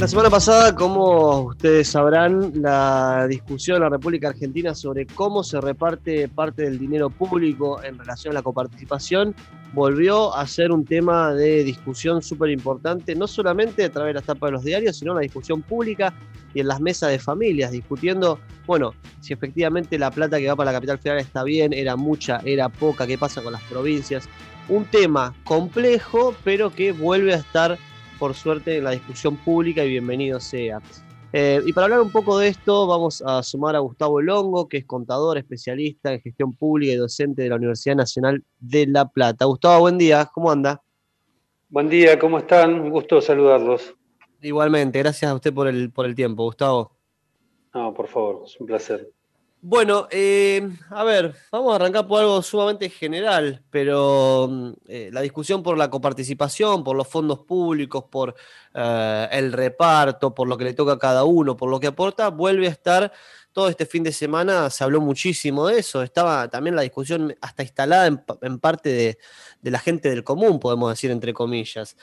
La semana pasada, como ustedes sabrán, la discusión en la República Argentina sobre cómo se reparte parte del dinero público en relación a la coparticipación volvió a ser un tema de discusión súper importante, no solamente a través de las tapas de los diarios, sino en la discusión pública y en las mesas de familias, discutiendo, bueno, si efectivamente la plata que va para la capital federal está bien, era mucha, era poca, qué pasa con las provincias. Un tema complejo, pero que vuelve a estar por suerte en la discusión pública y bienvenido sea. Y para hablar un poco de esto, vamos a sumar a Gustavo Longo, que es contador, especialista en gestión pública y docente de la Universidad Nacional de La Plata. Gustavo, buen día, ¿cómo anda? Buen día, ¿cómo están? Un gusto saludarlos. Igualmente, gracias a usted por el tiempo, Gustavo. No, por favor, es un placer. Bueno, a ver, vamos a arrancar por algo sumamente general, pero la discusión por la coparticipación, por los fondos públicos, por el reparto, por lo que le toca a cada uno, por lo que aporta, vuelve a estar todo este fin de semana. Se habló muchísimo de eso, estaba también la discusión hasta instalada en parte de la gente del común, podemos decir entre comillas.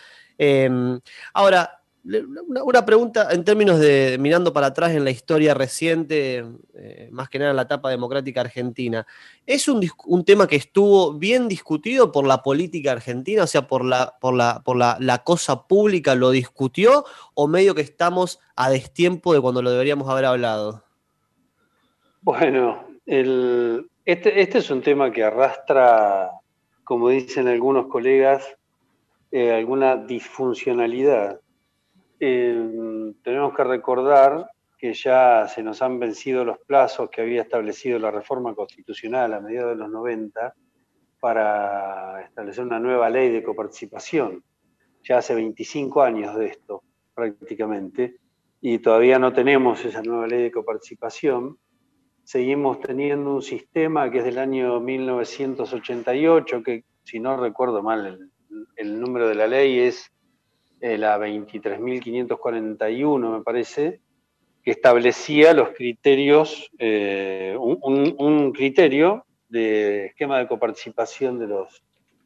Ahora, una pregunta en términos de mirando para atrás en la historia reciente, más que nada en la etapa democrática argentina. ¿Es un tema que estuvo bien discutido por la política argentina? O sea, por la cosa pública lo discutió, o medio que estamos a destiempo de cuando lo deberíamos haber hablado? Bueno, este es un tema que arrastra, como dicen algunos colegas, alguna disfuncionalidad. Tenemos que recordar que ya se nos han vencido los plazos que había establecido la reforma constitucional a mediados de los 90 para establecer una nueva ley de coparticipación. Ya hace 25 años de esto, prácticamente, y todavía no tenemos esa nueva ley de coparticipación. Seguimos teniendo un sistema que es del año 1988, que si no recuerdo mal, el número de la ley es la 23.541, me parece, que establecía los criterios, un criterio de esquema de coparticipación de los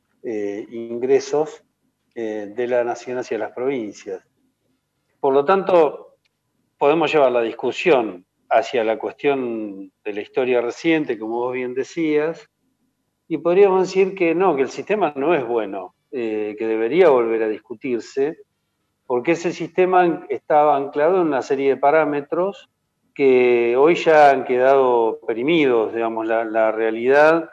ingresos de la nación hacia las provincias. Por lo tanto, podemos llevar la discusión hacia la cuestión de la historia reciente, como vos bien decías, y podríamos decir que no, que el sistema no es bueno, que debería volver a discutirse, porque ese sistema estaba anclado en una serie de parámetros que hoy ya han quedado perimidos, digamos, la realidad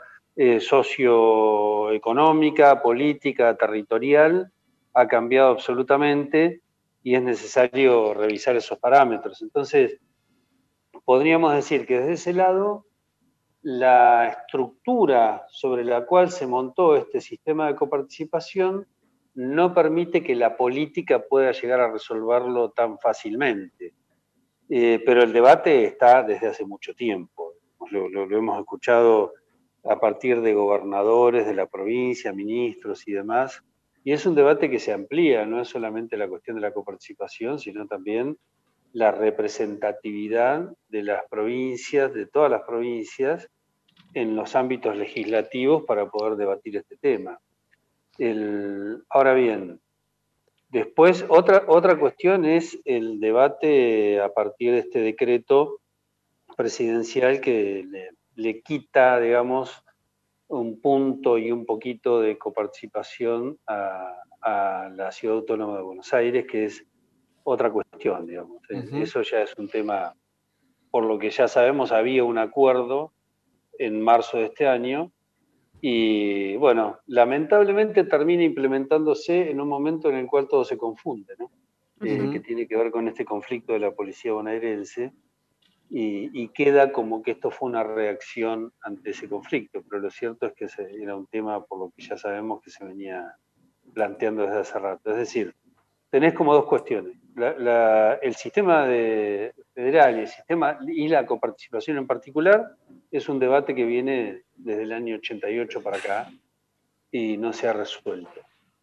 socioeconómica, política, territorial, ha cambiado absolutamente y es necesario revisar esos parámetros. Entonces, podríamos decir que desde ese lado, la estructura sobre la cual se montó este sistema de coparticipación no permite que la política pueda llegar a resolverlo tan fácilmente. Pero el debate está desde hace mucho tiempo. Lo hemos escuchado a partir de gobernadores de la provincia, ministros y demás, y es un debate que se amplía, no es solamente la cuestión de la coparticipación, sino también la representatividad de las provincias, de todas las provincias, en los ámbitos legislativos para poder debatir este tema. Ahora bien, después otra cuestión es el debate a partir de este decreto presidencial que le quita, digamos, un punto y un poquito de coparticipación a la Ciudad Autónoma de Buenos Aires, que es otra cuestión, digamos. Ujú. Eso ya es un tema, por lo que ya sabemos, había un acuerdo en marzo de este año y, bueno, lamentablemente termina implementándose en un momento en el cual todo se confunde, ¿no? Que Ujú. tiene que ver con este conflicto de la policía bonaerense y queda como que esto fue una reacción ante ese conflicto, pero lo cierto es que era un tema por lo que ya sabemos que se venía planteando desde hace rato. Es decir, tenés como dos cuestiones. El sistema federal y el sistema y la coparticipación en particular es un debate que viene desde el año 88 para acá y no se ha resuelto.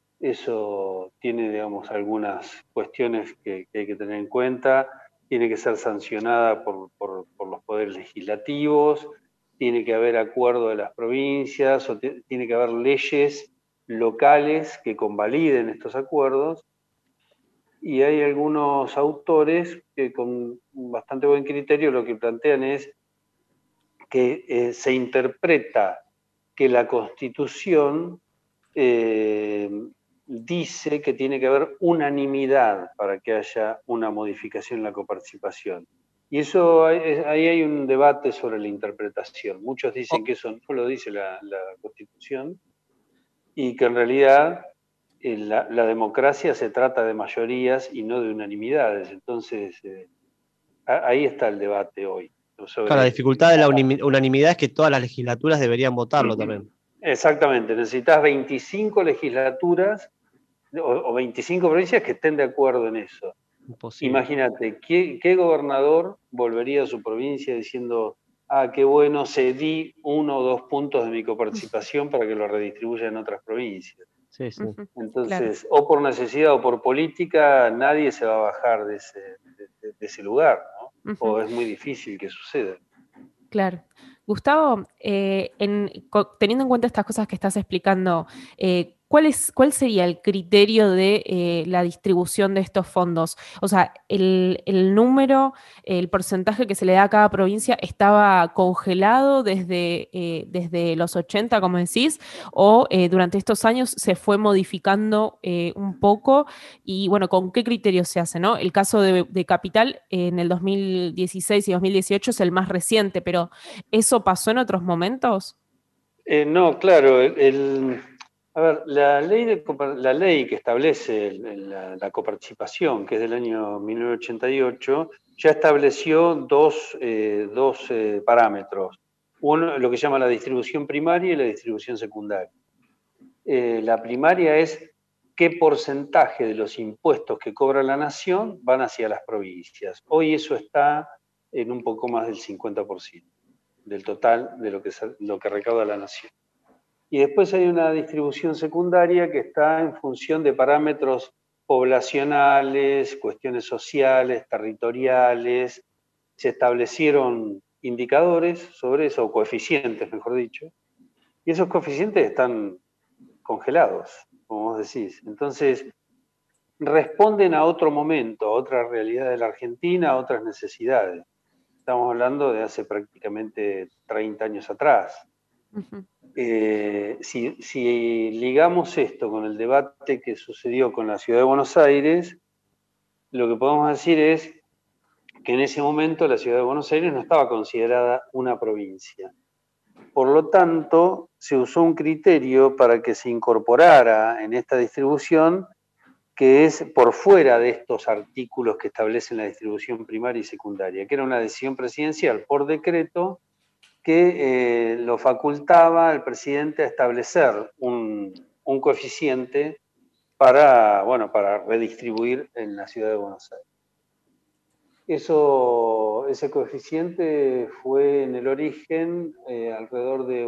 Eso tiene, digamos, algunas cuestiones que hay que tener en cuenta. Tiene que ser sancionada por los poderes legislativos, tiene que haber acuerdo de las provincias, tiene que haber leyes locales que convaliden estos acuerdos. y hay algunos autores que con bastante buen criterio lo que plantean es que se interpreta que la Constitución dice que tiene que haber unanimidad para que haya una modificación en la coparticipación. Y eso, ahí hay un debate sobre la interpretación. Muchos dicen que eso no lo dice la Constitución y que en realidad la democracia se trata de mayorías y no de unanimidades. Entonces, ahí está el debate hoy. Claro, la Sobre dificultad de la unanimidad es que todas las legislaturas deberían votarlo también. Exactamente, necesitas 25 legislaturas o 25 provincias que estén de acuerdo en eso. Imposible. Imagínate, ¿qué gobernador volvería a su provincia diciendo, qué bueno, cedí 1 o 2 puntos de mi coparticipación para que lo redistribuya en otras provincias? Sí, sí. Entonces, claro, o por necesidad o por política, nadie se va a bajar de ese lugar, ¿no? O es muy difícil que suceda. Claro. Gustavo, teniendo en cuenta estas cosas que estás explicando, ¿cuál sería el criterio de la distribución de estos fondos? O sea, el número, el porcentaje que se le da a cada provincia estaba congelado desde los 80, como decís, o durante estos años se fue modificando un poco y, bueno, ¿con qué criterio se hace, no? El caso de Capital en el 2016 y 2018 es el más reciente, pero ¿eso pasó en otros momentos? No, claro. A ver, la ley que establece la coparticipación, que es del año 1988, ya estableció dos parámetros. Uno, lo que se llama la distribución primaria y la distribución secundaria. La primaria es qué porcentaje de los impuestos que cobra la nación van hacia las provincias. Hoy eso está en un poco más del 50% del total de lo que recauda la nación. Y después hay una distribución secundaria que está en función de parámetros poblacionales, cuestiones sociales, territoriales. Se establecieron indicadores sobre eso, o coeficientes, mejor dicho, y esos coeficientes están congelados, como vos decís. Entonces, responden a otro momento, a otra realidad de la Argentina, a otras necesidades. Estamos hablando de hace prácticamente 30 años atrás. Si ligamos esto con el debate que sucedió con la Ciudad de Buenos Aires, lo que podemos decir es que en ese momento la Ciudad de Buenos Aires no estaba considerada una provincia. Por lo tanto, se usó un criterio para que se incorporara en esta distribución que es por fuera de estos artículos que establecen la distribución primaria y secundaria, que era una decisión presidencial por decreto que lo facultaba al presidente a establecer un coeficiente para redistribuir en la ciudad de Buenos Aires. Ese coeficiente fue en el origen alrededor de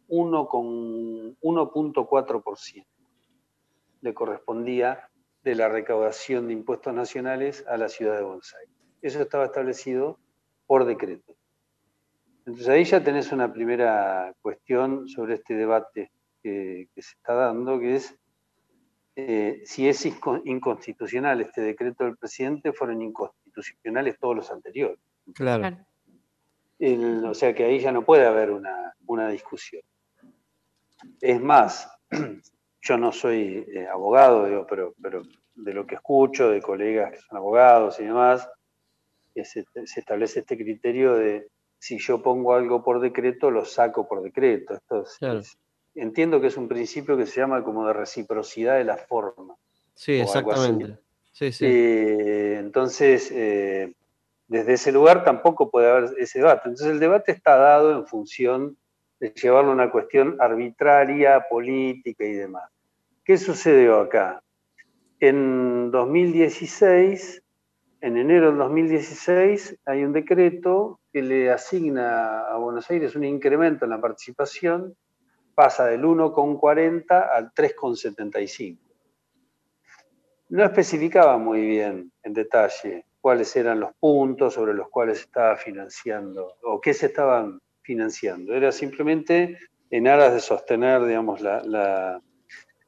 1,4%. Le correspondía de la recaudación de impuestos nacionales a la ciudad de Buenos Aires. Eso estaba establecido por decreto. Entonces ahí ya tenés una primera cuestión sobre este debate que se está dando, que es si es inconstitucional este decreto del presidente, fueron inconstitucionales todos los anteriores. Claro. O sea que ahí ya no puede haber una discusión. Es más, yo no soy abogado, digo, pero de lo que escucho de colegas que son abogados y demás, se establece este criterio de si yo pongo algo por decreto, lo saco por decreto. Claro. Entiendo que es un principio que se llama como de reciprocidad de la forma. Sí, exactamente. Sí, sí. Entonces, desde ese lugar tampoco puede haber ese debate. Entonces el debate está dado en función de llevarlo a una cuestión arbitraria, política y demás. ¿Qué sucedió acá? En 2016, en enero del 2016, hay un decreto que le asigna a Buenos Aires un incremento en la participación, pasa del 1,40 al 3,75. No especificaba muy bien en detalle cuáles eran los puntos sobre los cuales se estaba financiando o qué se estaban financiando. Era simplemente en aras de sostener, digamos,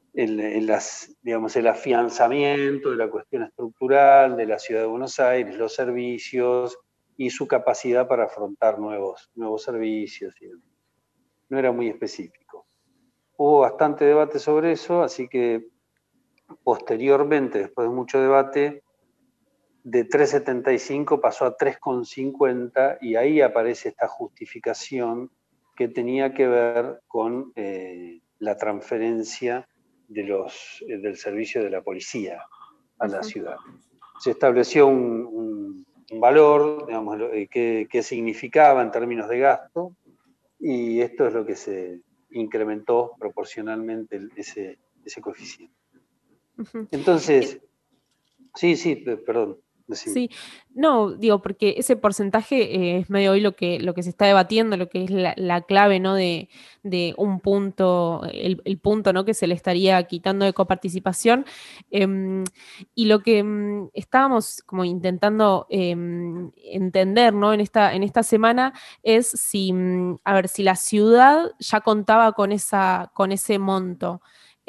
digamos, el afianzamiento de la cuestión estructural de la Ciudad de Buenos Aires, los servicios y su capacidad para afrontar nuevos servicios. No era muy específico. Hubo bastante debate sobre eso, así que posteriormente, después de mucho debate, de 3,75 pasó a 3,50 y ahí aparece esta justificación que tenía que ver con la transferencia del servicio de la policía a la ciudad. Se estableció un valor, digamos, qué significaba en términos de gasto, y esto es lo que se incrementó proporcionalmente ese coeficiente. Entonces, sí, perdón. Sí, no, digo, porque ese porcentaje es medio hoy lo que se está debatiendo, lo que es la clave, ¿no? De un punto, el punto, ¿no? Que se le estaría quitando de coparticipación. Y lo que estábamos como intentando entender, ¿no? En esta semana es si, a ver, si la ciudad ya contaba con ese monto.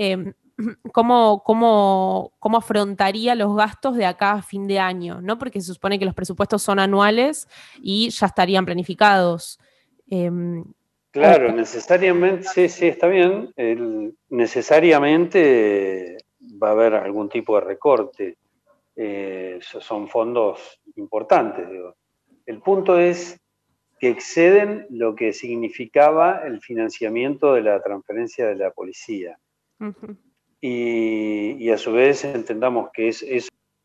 ¿Cómo afrontaría los gastos de acá a fin de año? ¿No? Porque se supone que los presupuestos son anuales y ya estarían planificados. Claro, necesariamente, sí, está bien. Necesariamente va a haber algún tipo de recorte. Son fondos importantes, digo. El punto es que exceden lo que significaba el financiamiento de la transferencia de la policía. Uh-huh. Y a su vez entendamos que es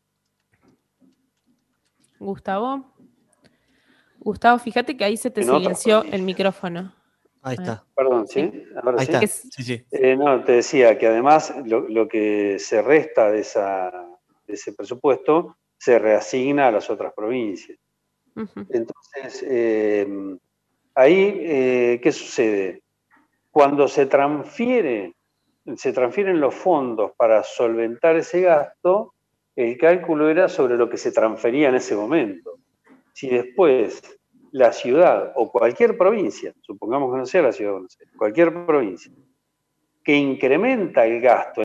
Gustavo, fíjate que ahí se te silenció el micrófono. Ahí está. Perdón, ¿sí? Ahora Ahí sí. está. Sí. No, te decía que además lo que se resta de ese presupuesto se reasigna a las otras provincias. Uh-huh. Entonces, ahí, ¿qué sucede? Cuando se transfieren los fondos para solventar ese gasto, el cálculo era sobre lo que se transfería en ese momento. Si después la ciudad o cualquier provincia, supongamos que no sea la ciudad de Buenos Aires, cualquier provincia, que incrementa el gasto.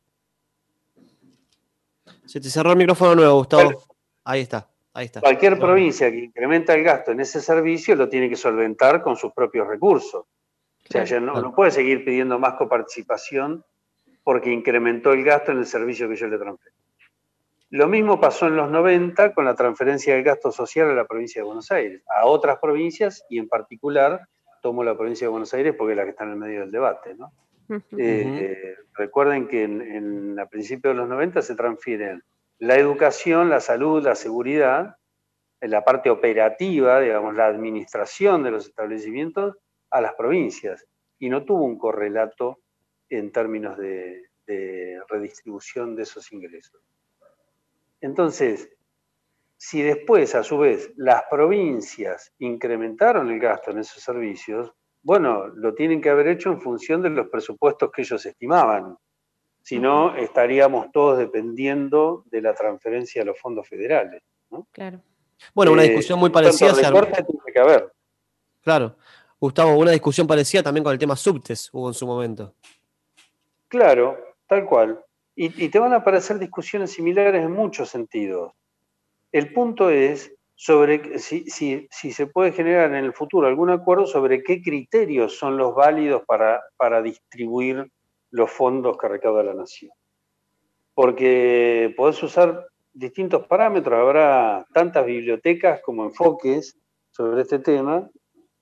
Se te cerró el micrófono nuevo, Gustavo. Ahí está. Cualquier provincia que incrementa el gasto en ese servicio lo tiene que solventar con sus propios recursos. Claro. O sea, ya no puede seguir pidiendo más coparticipación porque incrementó el gasto en el servicio que yo le transferí. Lo mismo pasó en los 90 con la transferencia del gasto social a la provincia de Buenos Aires, a otras provincias, y en particular tomo la provincia de Buenos Aires porque es la que está en el medio del debate, ¿no? Recuerden que a principios de los 90 se transfieren la educación, la salud, la seguridad, en la parte operativa, digamos, la administración de los establecimientos, a las provincias, y no tuvo un correlato en términos de redistribución de esos ingresos. Entonces, si después, a su vez, las provincias incrementaron el gasto en esos servicios, bueno, lo tienen que haber hecho en función de los presupuestos que ellos estimaban. Si no, estaríamos todos dependiendo de la transferencia a los fondos federales, ¿no? Claro. Bueno, una discusión muy parecida. Recorte tiene que haber. Claro. Gustavo, una discusión parecida también con el tema subtes hubo en su momento. Claro, tal cual. Y te van a aparecer discusiones similares en muchos sentidos. El punto es sobre si se puede generar en el futuro algún acuerdo sobre qué criterios son los válidos para distribuir los fondos que recauda la nación. Porque podés usar distintos parámetros, habrá tantas bibliotecas como enfoques sobre este tema,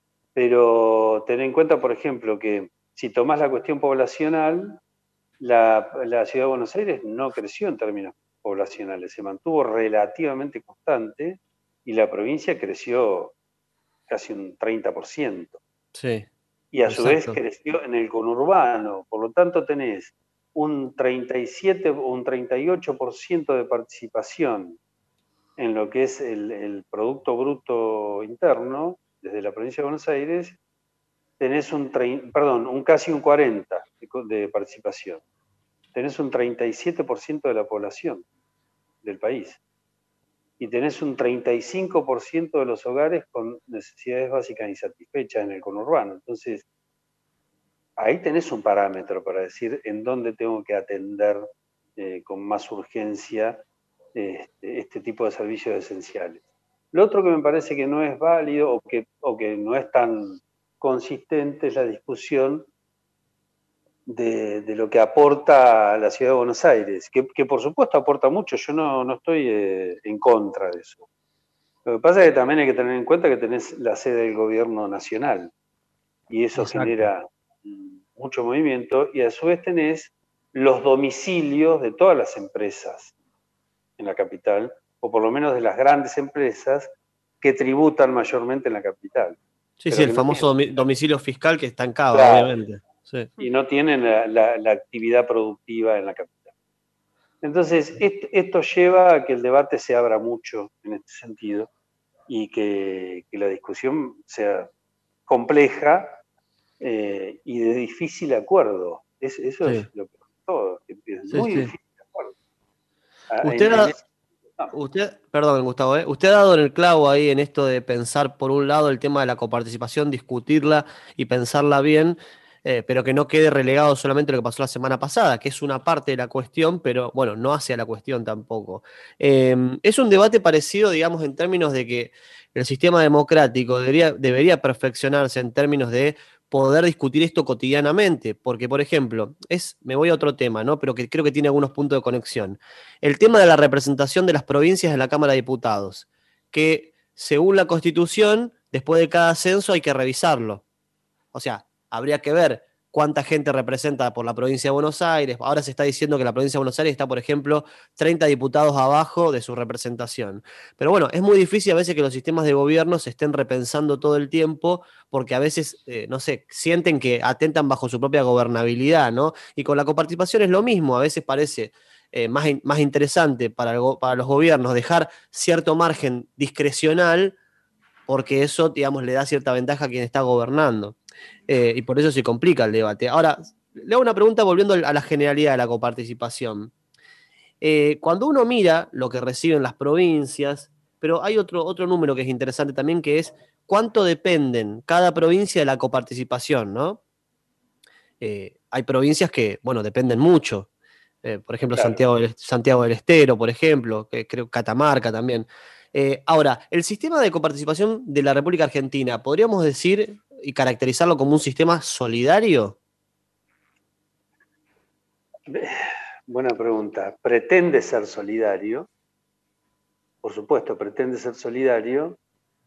pero ten en cuenta, por ejemplo, que si tomás la cuestión poblacional, la Ciudad de Buenos Aires no creció en términos poblacionales, se mantuvo relativamente constante y la provincia creció casi un 30%. Sí. Y a su vez creció en el conurbano, por lo tanto tenés un 37 o un 38% de participación en lo que es el Producto Bruto Interno desde la provincia de Buenos Aires, tenés casi un 40% de participación. Tenés un 37% de la población del país. Y tenés un 35% de los hogares con necesidades básicas insatisfechas en el conurbano. Entonces, ahí tenés un parámetro para decir en dónde tengo que atender con más urgencia este tipo de servicios esenciales. Lo otro que me parece que no es válido o que no es tan consistente es la discusión de lo que aporta a la Ciudad de Buenos Aires, que por supuesto aporta mucho, yo no estoy en contra de eso. Lo que pasa es que también hay que tener en cuenta que tenés la sede del gobierno nacional y eso Exacto. genera mucho movimiento, y a su vez tenés los domicilios de todas las empresas en la capital, o por lo menos de las grandes empresas que tributan mayormente en la capital. Sí, sí, Pero el que no famoso tienen, domicilio fiscal que está en Cava, claro, obviamente. Sí. y no tienen la actividad productiva en la capital. Entonces, esto lleva a que el debate se abra mucho en este sentido y que la discusión sea compleja y de difícil acuerdo. Eso Sí, es lo peor de todo, es sí, muy sí. difícil de acuerdo. Usted, No, perdón, Gustavo, usted ha dado en el clavo ahí en esto de pensar, por un lado, el tema de la coparticipación, discutirla y pensarla bien, pero que no quede relegado solamente lo que pasó la semana pasada, que es una parte de la cuestión, pero bueno, no hace a la cuestión tampoco. Es un debate parecido, digamos, en términos de que el sistema democrático debería perfeccionarse en términos de poder discutir esto cotidianamente, porque, por ejemplo, me voy a otro tema, ¿no? Pero que creo que tiene algunos puntos de conexión. El tema de la representación de las provincias en la Cámara de Diputados, que según la Constitución, después de cada censo hay que revisarlo. O sea, habría que ver cuánta gente representa por la provincia de Buenos Aires. Ahora se está diciendo que la provincia de Buenos Aires está, por ejemplo, 30 diputados abajo de su representación. Pero bueno, es muy difícil a veces que los sistemas de gobierno se estén repensando todo el tiempo porque a veces, no sé, sienten que atentan bajo su propia gobernabilidad, ¿no? Y con la coparticipación es lo mismo, a veces parece más interesante para los gobiernos dejar cierto margen discrecional porque eso, digamos, le da cierta ventaja a quien está gobernando. Y por eso se complica el debate. Ahora, le hago una pregunta volviendo a la generalidad de la coparticipación. Cuando uno mira lo que reciben las provincias, pero hay otro número que es interesante también, que es cuánto dependen cada provincia de la coparticipación, ¿no? Hay provincias que, bueno, dependen mucho. Por ejemplo, claro. Santiago del Estero, por ejemplo, que creo Catamarca también. Ahora, el sistema de coparticipación de la República Argentina, ¿podríamos decir y caracterizarlo como un sistema solidario? Buena pregunta. ¿Pretende ser solidario? Por supuesto, pretende ser solidario.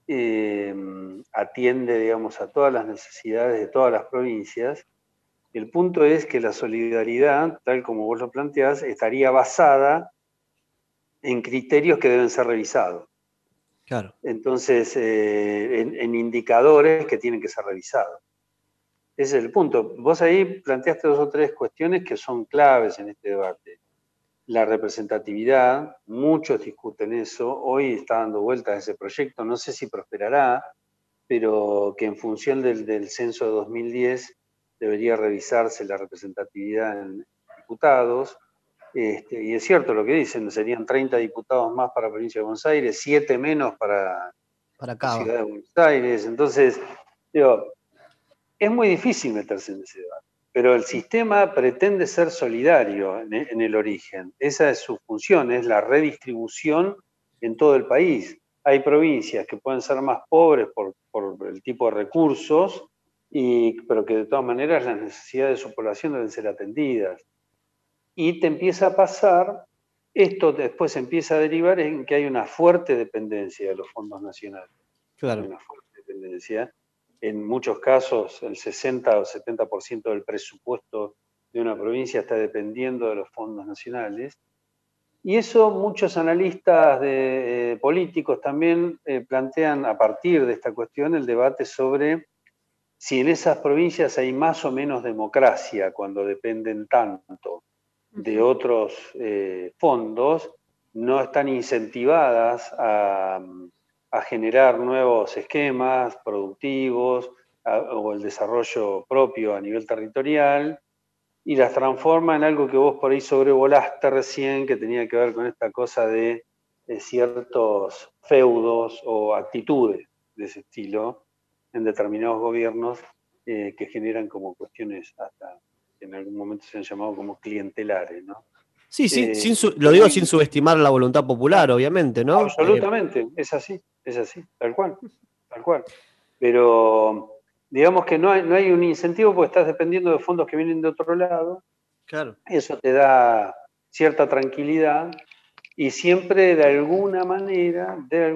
Atiende, digamos, a todas las necesidades de todas las provincias. El punto es que la solidaridad, tal como vos lo planteás, estaría basada en criterios que deben ser revisados. Claro. Entonces, en indicadores que tienen que ser revisados. Ese es el punto. Vos ahí planteaste 2 o 3 cuestiones que son claves en este debate. La representatividad, muchos discuten eso, hoy está dando vueltas ese proyecto, no sé si prosperará, pero que en función del censo de 2010 debería revisarse la representatividad en diputados. Y es cierto lo que dicen, serían 30 diputados más para la provincia de Buenos Aires, 7 menos para Para la acá. ciudad de Buenos Aires. Entonces, digo, es muy difícil meterse en ese debate, pero el sistema pretende ser solidario en el origen. Esa es su función, es la redistribución en todo el país. Hay provincias que pueden ser más pobres por el tipo de recursos, pero que de todas maneras las necesidades de su población deben ser atendidas. Y te empieza a pasar, esto después empieza a derivar en que hay una fuerte dependencia de los fondos nacionales. Hay Claro. una fuerte dependencia. En muchos casos, el 60 o 70% del presupuesto de una provincia está dependiendo de los fondos nacionales. Y eso muchos analistas políticos también plantean a partir de esta cuestión el debate sobre si en esas provincias hay más o menos democracia cuando dependen tanto de otros fondos, no están incentivadas a generar nuevos esquemas productivos o el desarrollo propio a nivel territorial, y las transforma en algo que vos por ahí sobrevolaste recién, que tenía que ver con esta cosa de ciertos feudos o actitudes de ese estilo en determinados gobiernos que generan como cuestiones hasta que en algún momento se han llamado como clientelares, ¿no? Sí, sí, lo digo sin subestimar la voluntad popular, claro, obviamente, ¿no? Absolutamente, es así, tal cual, tal cual. Pero digamos que no hay un incentivo porque estás dependiendo de fondos que vienen de otro lado. Claro. Eso te da cierta tranquilidad y siempre de alguna manera,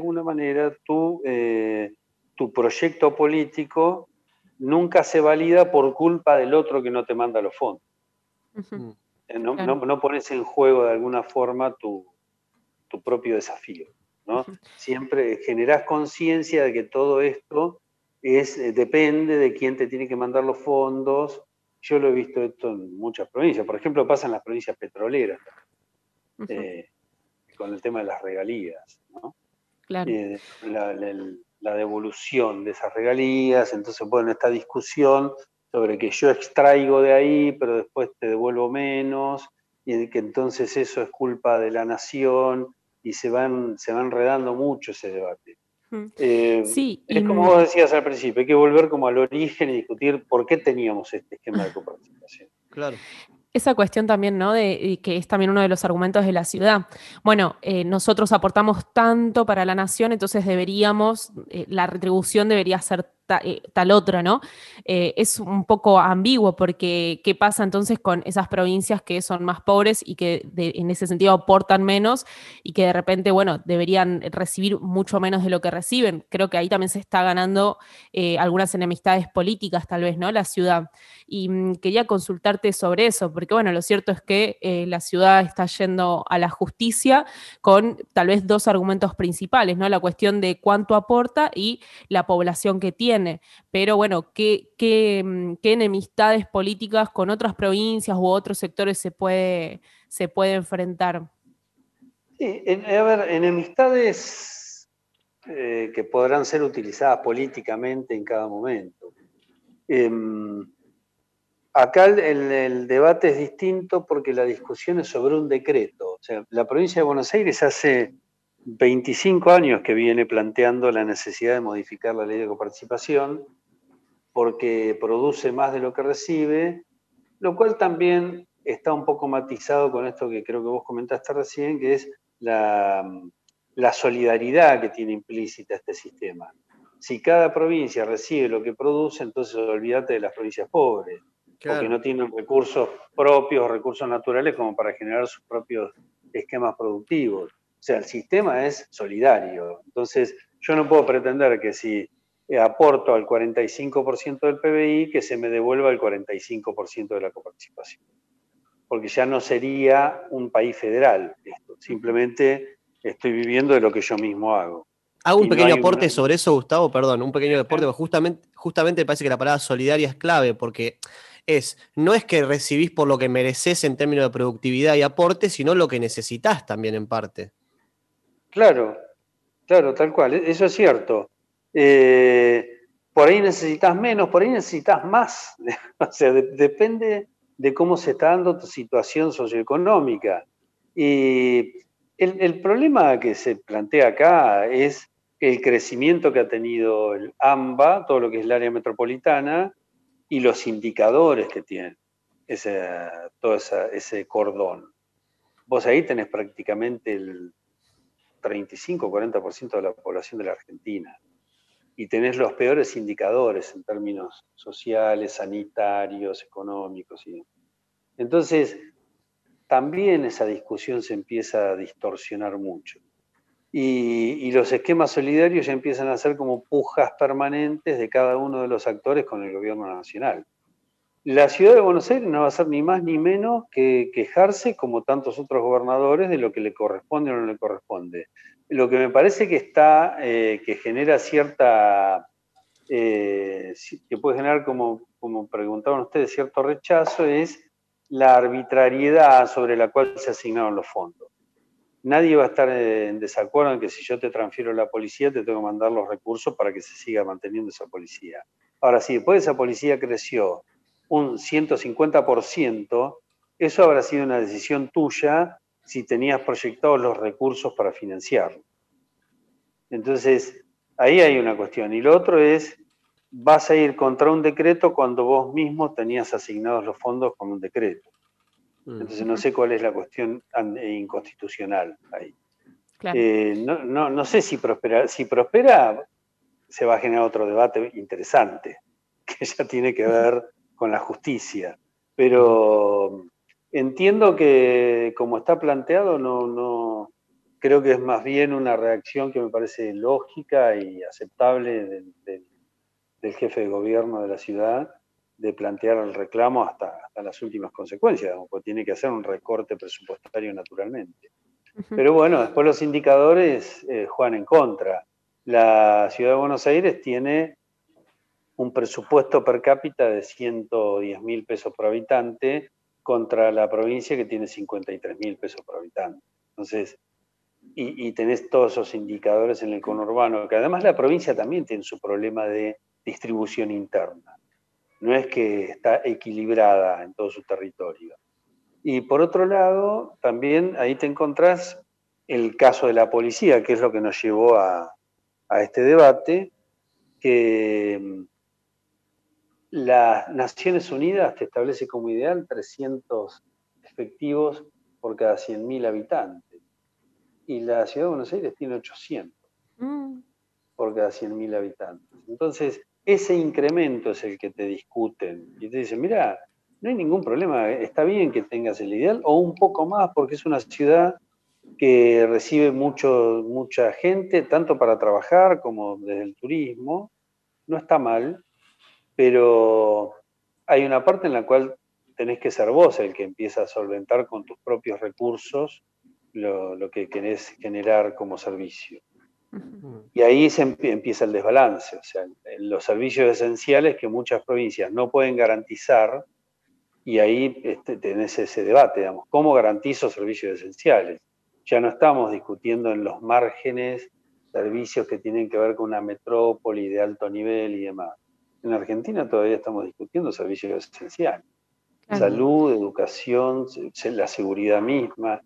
tu proyecto político nunca se valida por culpa del otro que no te manda los fondos. Ujú. No, no pones en juego de alguna forma tu propio desafío, ¿no? Siempre generás conciencia de que todo esto depende de quién te tiene que mandar los fondos. Yo lo he visto esto en muchas provincias. Por ejemplo, pasa en las provincias petroleras, con el tema de las regalías, ¿no? Claro. La devolución de esas regalías, entonces, bueno, esta discusión sobre que yo extraigo de ahí, pero después te devuelvo menos, y que entonces eso es culpa de la nación, y se va enredando mucho ese debate. Sí, es como vos decías al principio, hay que volver como al origen y discutir por qué teníamos este esquema de coparticipación. Claro. Esa cuestión también, ¿no? De que es también uno de los argumentos de la ciudad. Bueno, nosotros aportamos tanto para la nación, entonces deberíamos, la retribución debería ser tal otra, ¿no? Es un poco ambiguo porque ¿qué pasa entonces con esas provincias que son más pobres y que en ese sentido aportan menos y que de repente, bueno, deberían recibir mucho menos de lo que reciben? Creo que ahí también se está ganando algunas enemistades políticas, tal vez, ¿no? La ciudad. Y quería consultarte sobre eso, porque bueno, lo cierto es que la ciudad está yendo a la justicia con tal vez dos argumentos principales, ¿no? La cuestión de cuánto aporta y la población que tiene. Pero bueno, ¿qué enemistades políticas con otras provincias u otros sectores se puede enfrentar? Sí, a ver, enemistades que podrán ser utilizadas políticamente en cada momento. Acá el debate es distinto porque la discusión es sobre un decreto. O sea, la provincia de Buenos Aires hace 25 años que viene planteando la necesidad de modificar la ley de coparticipación porque produce más de lo que recibe, lo cual también está un poco matizado con esto que creo que vos comentaste recién, que es la solidaridad que tiene implícita este sistema. Si cada provincia recibe lo que produce, entonces olvídate de las provincias pobres, Claro. porque no tienen recursos propios, recursos naturales como para generar sus propios esquemas productivos. O sea, el sistema es solidario. Entonces, yo no puedo pretender que si aporto al 45% del PBI, que se me devuelva el 45% de la coparticipación. Porque ya no sería un país federal esto. Simplemente estoy viviendo de lo que yo mismo hago. Hago un pequeño aporte sobre eso, Gustavo, perdón, un pequeño aporte, porque justamente me parece que la palabra solidaria es clave, porque no es que recibís por lo que mereces en términos de productividad y aporte, sino lo que necesitas también en parte. Claro, tal cual, eso es cierto. Por ahí necesitas menos, por ahí necesitas más. O sea, depende de cómo se está dando tu situación socioeconómica. Y el problema que se plantea acá es el crecimiento que ha tenido el AMBA, todo lo que es el área metropolitana, y los indicadores que tiene todo ese cordón. Vos ahí tenés prácticamente el 35-40% de la población de la Argentina. Y tenés los peores indicadores en términos sociales, sanitarios, económicos. Entonces, también esa discusión se empieza a distorsionar mucho. Y los esquemas solidarios ya empiezan a ser como pujas permanentes de cada uno de los actores con el gobierno nacional. La ciudad de Buenos Aires no va a ser ni más ni menos que quejarse, como tantos otros gobernadores, de lo que le corresponde o no le corresponde. Lo que me parece que que genera cierta, que puede generar, como preguntaban ustedes, cierto rechazo, es la arbitrariedad sobre la cual se asignaron los fondos. Nadie va a estar en desacuerdo en que si yo te transfiero la policía, te tengo que mandar los recursos para que se siga manteniendo esa policía. Ahora, si después esa policía creció un 150%, eso habrá sido una decisión tuya si tenías proyectados los recursos para financiarlo. Entonces, ahí hay una cuestión. Y lo otro es vas a ir contra un decreto cuando vos mismo tenías asignados los fondos con un decreto. Entonces no sé cuál es la cuestión inconstitucional ahí. Claro. No sé si prospera. Si prospera, se va a generar otro debate interesante, que ya tiene que ver con la justicia. Pero entiendo que como está planteado, no creo que es más bien una reacción que me parece lógica y aceptable del jefe de gobierno de la ciudad, de plantear el reclamo hasta las últimas consecuencias, porque tiene que hacer un recorte presupuestario naturalmente. Pero bueno, después los indicadores juegan en contra. La ciudad de Buenos Aires tiene un presupuesto per cápita de 110.000 pesos por habitante contra la provincia que tiene 53.000 pesos por habitante. Entonces, y tenés todos esos indicadores en el conurbano, que además la provincia también tiene su problema de distribución interna. No es que está equilibrada en todo su territorio. Y por otro lado, también ahí te encontrás el caso de la policía, que es lo que nos llevó a este debate, que las Naciones Unidas te establece como ideal 300 efectivos por cada 100.000 habitantes. Y la Ciudad de Buenos Aires tiene 800 por cada 100.000 habitantes. Entonces, ese incremento es el que te discuten. Y te dicen, mira, no hay ningún problema, está bien que tengas el ideal, o un poco más, porque es una ciudad que recibe mucha gente, tanto para trabajar como desde el turismo. No está mal, pero hay una parte en la cual tenés que ser vos el que empieza a solventar con tus propios recursos lo que querés generar como servicio. Y ahí empieza el desbalance, o sea, los servicios esenciales que muchas provincias no pueden garantizar, y ahí tenés ese debate, digamos, ¿cómo garantizo servicios esenciales? Ya no estamos discutiendo en los márgenes servicios que tienen que ver con una metrópoli de alto nivel y demás. En Argentina todavía estamos discutiendo servicios esenciales. Salud, educación, la seguridad misma.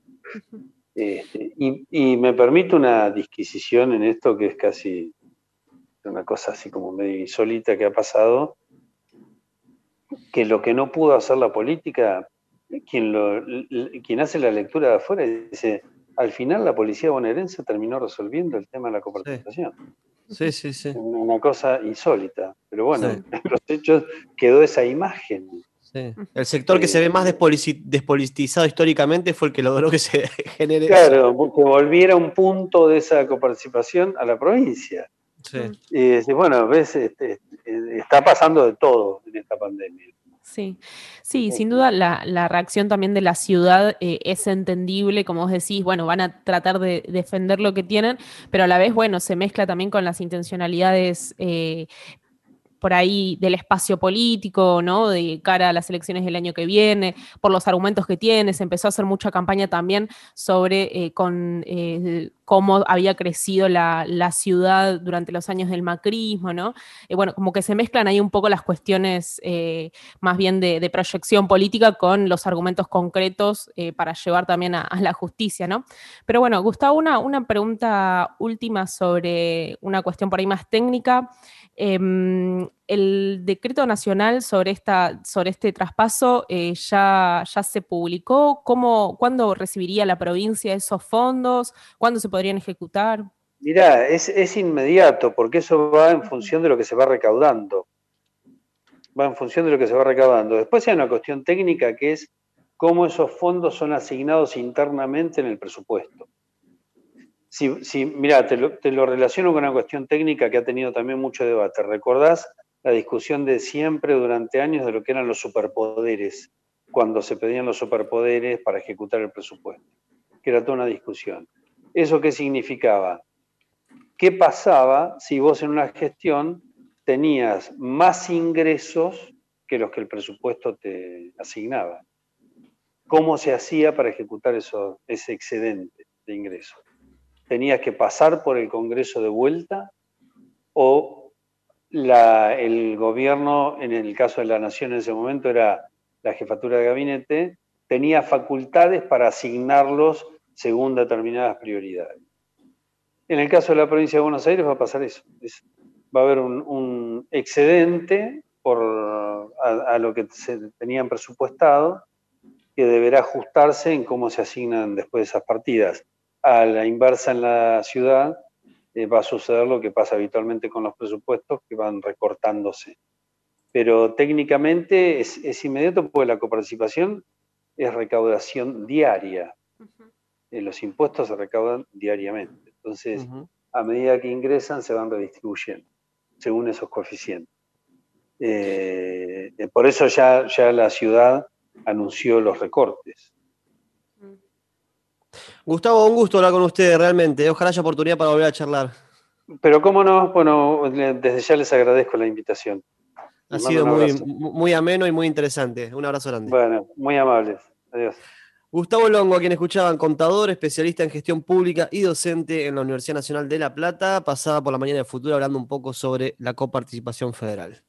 Y me permite una disquisición en esto que es casi una cosa así como medio insólita que ha pasado, que lo que no pudo hacer la política, quien hace la lectura de afuera dice, al final la policía bonaerense terminó resolviendo el tema de la coparticipación. Sí. Una cosa insólita, pero bueno, Sí. en los hechos quedó esa imagen. Sí. El sector que se ve más despolitizado históricamente fue el que logró que se genere claro, eso. Que volviera un punto de esa coparticipación a la provincia. Sí. Y bueno, ves, está pasando de todo en esta pandemia. Sí, sin duda la reacción también de la ciudad es entendible, como vos decís, bueno, van a tratar de defender lo que tienen, pero a la vez, bueno, se mezcla también con las intencionalidades por ahí del espacio político, ¿no? De cara a las elecciones del año que viene, por los argumentos que tiene, se empezó a hacer mucha campaña también sobre cómo había crecido la ciudad durante los años del macrismo, ¿no? Bueno, como que se mezclan ahí un poco las cuestiones más bien de proyección política con los argumentos concretos para llevar también a la justicia, ¿no? Pero bueno, Gustavo, una pregunta última sobre una cuestión por ahí más técnica. El decreto nacional sobre este traspaso ya se publicó. ¿Cuándo recibiría la provincia esos fondos? ¿Cuándo se podrían ejecutar? Mirá, es inmediato, porque eso va en función de lo que se va recaudando. Va en función de lo que se va recaudando. Después hay una cuestión técnica que es cómo esos fondos son asignados internamente en el presupuesto. Mirá, te lo relaciono con una cuestión técnica que ha tenido también mucho debate. ¿Recordás la discusión de siempre durante años de lo que eran los superpoderes, cuando se pedían los superpoderes para ejecutar el presupuesto? Que era toda una discusión. ¿Eso qué significaba? ¿Qué pasaba si vos en una gestión tenías más ingresos que los que el presupuesto te asignaba? ¿Cómo se hacía para ejecutar ese excedente de ingresos? ¿Tenías que pasar por el Congreso de vuelta o el gobierno, en el caso de la Nación en ese momento era la jefatura de gabinete, tenía facultades para asignarlos según determinadas prioridades? En el caso de la provincia de Buenos Aires va a pasar eso. va a haber un excedente a lo que se tenían presupuestado, que deberá ajustarse en cómo se asignan después esas partidas. A la inversa en la ciudad va a suceder lo que pasa habitualmente con los presupuestos, que van recortándose. Pero técnicamente es inmediato porque la coparticipación es recaudación diaria. Los impuestos se recaudan diariamente. Entonces, a medida que ingresan, se van redistribuyendo según esos coeficientes. Por eso ya la ciudad anunció los recortes. Gustavo, un gusto hablar con usted, realmente. Ojalá haya oportunidad para volver a charlar. Pero cómo no, bueno, desde ya les agradezco la invitación. Ha sido muy ameno y muy interesante. Un abrazo grande. Bueno, muy amables. Adiós. Gustavo Longo, a quien escuchaban, contador, especialista en gestión pública y docente en la Universidad Nacional de La Plata, pasaba por la mañana de Futuro hablando un poco sobre la coparticipación federal.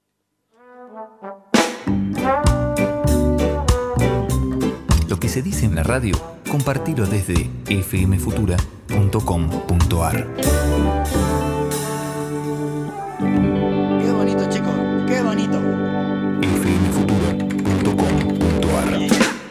Lo que se dice en la radio, compartilo desde fmfutura.com.ar. Qué bonito, chicos, qué bonito. fmfutura.com.ar.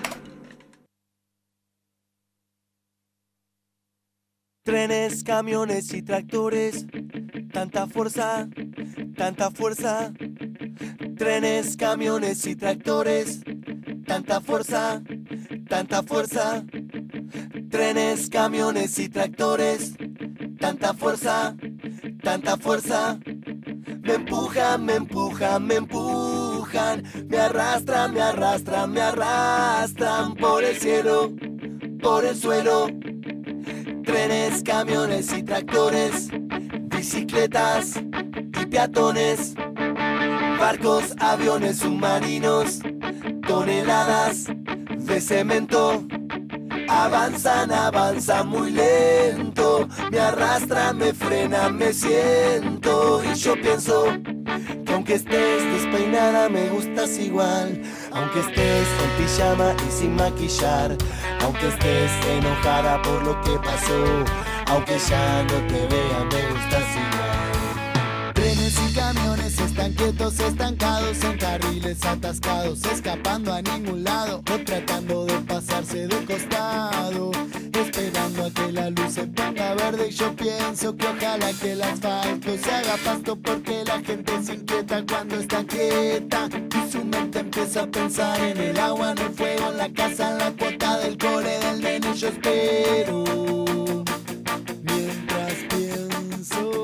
Trenes, camiones y tractores, tanta fuerza, tanta fuerza. Trenes, camiones y tractores, tanta fuerza, tanta fuerza. Trenes, camiones y tractores, tanta fuerza, tanta fuerza. Me empujan, me empujan, me empujan, me arrastran, me arrastran, me arrastran por el cielo, por el suelo. Trenes, camiones y tractores, bicicletas y peatones, barcos, aviones, submarinos, toneladas de cemento. Avanzan, avanzan muy lento, me arrastran, me frenan, me siento. Y yo pienso que aunque estés despeinada me gustas igual, aunque estés en pijama y sin maquillar, aunque estés enojada por lo que pasó, aunque ya no te vea me gustas igual. Trenes y camiones están quietos, estancados en carriles atascados, escapando a ningún lado o tratando de pasarse de costado, esperando a que la luz se ponga verde. Y yo pienso que ojalá que el asfalto se haga pasto, porque la gente se inquieta cuando está quieta y su mente empieza a pensar en el agua, en el fuego, en la casa, en la cuota del cole del nene. Yo espero mientras pienso.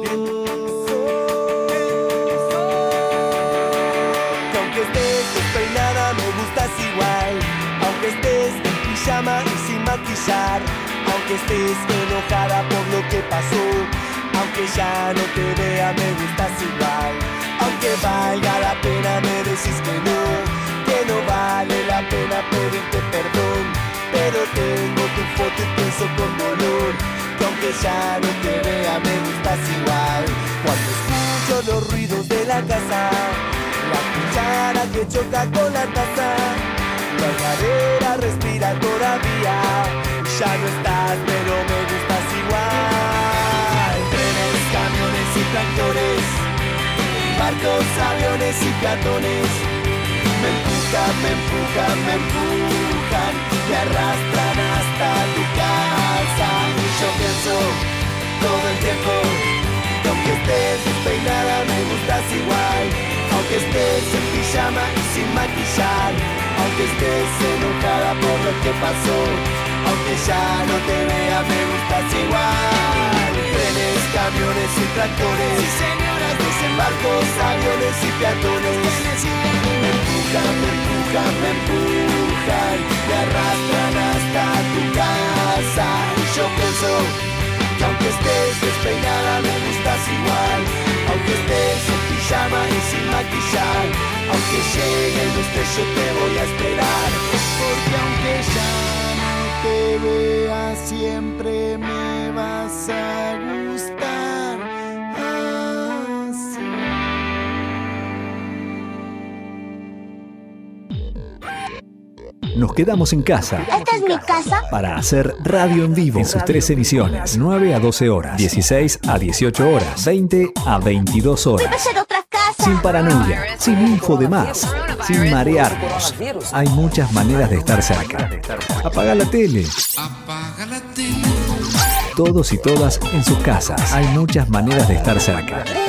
Llama y sin maquillar, aunque estés enojada por lo que pasó, aunque ya no te vea me gustas igual, aunque valga la pena me decís que no vale la pena pedirte perdón, pero tengo tu foto y pienso con dolor, que aunque ya no te vea me gustas igual. Cuando escucho los ruidos de la casa, la cuchara que choca con la taza, la madera respira todavía, ya no estás pero me gustas igual. Trenes, camiones y tractores, barcos, aviones y peatones, me empujan, me empujan, me empujan, me arrastran hasta tu casa. Y yo pienso todo el tiempo que aunque estés despeinada me gustas igual, aunque estés en pijama y sin maquillar, aunque estés enojada por lo que pasó, aunque ya no te vea me gustas igual. Trenes, camiones y tractores, sí, señoras, dicen barcos, aviones y peatones, me empujan, me empujan, me empujan, me arrastran hasta tu casa. Y yo pienso que aunque estés despeinada me gustas igual, aunque estés en pijama y sin maquillar, aunque llegue el lustre yo te voy a esperar, Porque aunque ya no te vea siempre me vas a gustar así. Nos quedamos en casa. Esta es mi casa. Para hacer radio en vivo en sus 3 emisiones. 9 a 12 horas, 16 a 18 horas, 20 a 22 horas. Debe ser otra casa. Sin paranoia, sin info de más, sin marearnos. Hay muchas maneras de estar cerca. Apaga la tele. Todos y todas en sus casas. Hay muchas maneras de estar cerca.